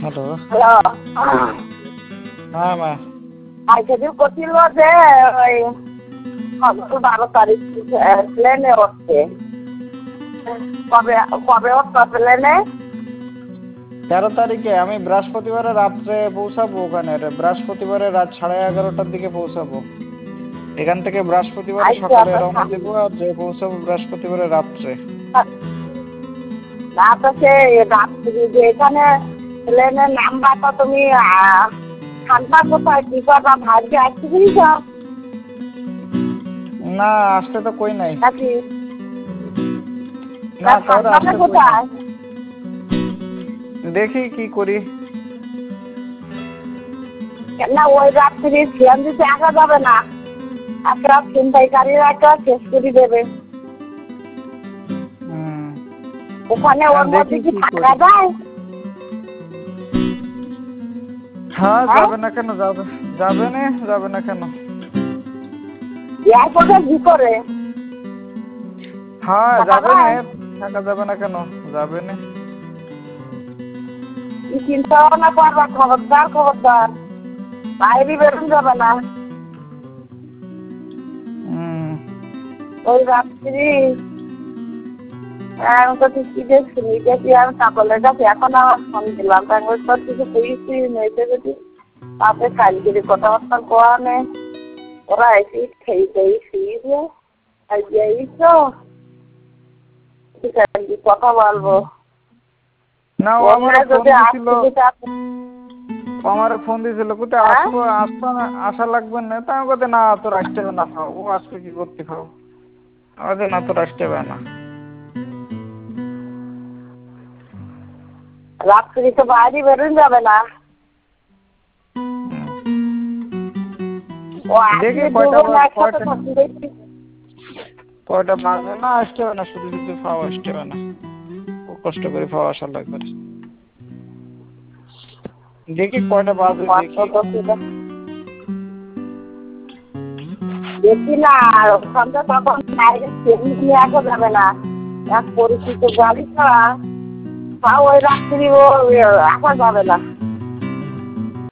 Hello. Hello. হ্যাঁ মা। আজকে যে করছিল যে ওই 12 তারিখ প্লেনে উঠছে, কবে কবে উঠবে প্লেনে? 13 তারিখে আমি বৃহস্পতিবারে রাত্রে পৌঁছাবো ওখানে। বৃহস্পতিবারে রাত 11:30টার দিকে পৌঁছাবো এখান থেকে। বৃহস্পতিবারে সকালে রওনা দেবো আর যে পৌঁছাবো বৃহস্পতিবারে রাত্রে। না তো সে রাত্রি যে এখানে প্লেনের নাম্বারটা তুমি থাকবা কোথায়, কি করবা? ভাগ্যে আসতে দিস না, আসতে তো কই নাই। নাকি না, কাউরে আসতে কই নাই। কোথায় দেখি কি করি। না ওই রাত্রি সিএনজিতে আসা যাবে না, একটা ছিনতাইকারীরা একটা শেষ করে দেবে ওখানে। ওর মধ্যে কি থাকা যায়? হ্যাঁ, যাবে না কেন? যাবে না কেন? এয়ারপোর্টে ভিতরে হ্যাঁ যাবে না, থাকা যাবে না কেন? যাবে না। চিন্তা ভাবনা করবা, খবরদার বাইরে বেরোন যাবে না ওই রাত্রি। আমি তো কি দেখছি দেখি, আমি কাপড়ের কাছে এখন আমার ফোন দিলাম, তারপর সব কিছু বুঝেছি মেয়েছে যদি তাতে কালগিরি কথাবার্তা কোয়া নেই। ওরা এসে খেয়ে খেয়ে শুয়ে তো কথা বলবো না। ও আমার ফোন দিয়েছিল কোথায় আসবো, আসা লাগবে না। তা আমি বলতে না, তোর আসতে হবে না। ও আসবে কি করতে? খাও আমাদের না, তোর আসতে হবে না। রাত্রি তো বাইরে বেরোন যাবে না। দেখি কয়টা বাজে। না, আসতে হবে না, শুধু শুধু খাওয়া আসতে হবে না। কষ্ট করে খাওয়া আসা লাগবে। দেখি কয়টা বাজে। দেখি না, ওখানটা তখন বাইরে নিয়ে আসা যাবে না। এক পরিচিত গাড়ি ছাড়া ওই রাত্রি আসা যাবে না।